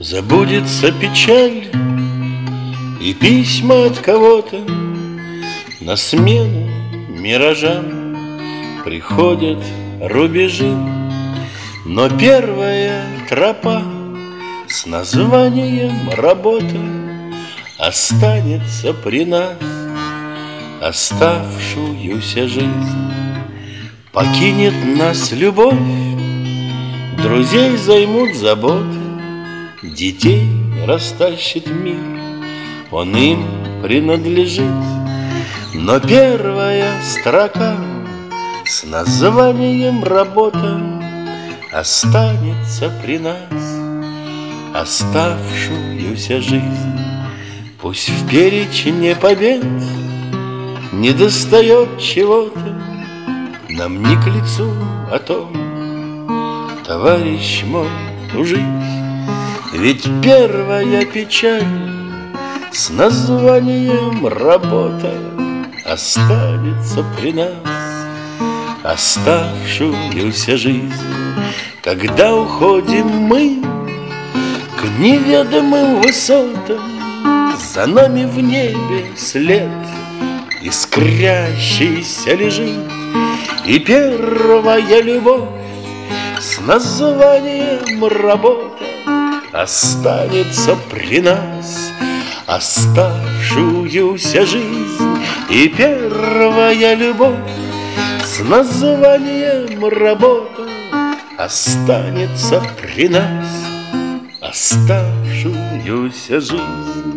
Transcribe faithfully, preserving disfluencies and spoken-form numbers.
Забудется печаль и письма от кого-то. На смену миражам приходят рубежи. Но первая тропа с названием «Работа» останется при нас оставшуюся жизнь. Покинет нас любовь, друзей займут заботы, детей растащит мир, он им принадлежит. Но первая строка с названием «Работа» останется при нас оставшуюся жизнь. Пусть в перечне побед недостает чего-то, нам не к лицу о том, товарищ мой, тужить. Ведь первая печаль с названием «Работа» останется при нас оставшуюся жизнь. Когда уходим мы к неведомым высотам, за нами в небе след искрящийся лежит. И первая любовь с названием «Работа» останется при нас оставшуюся жизнь. И первая любовь с названием «Работа» останется при нас оставшуюся жизнь.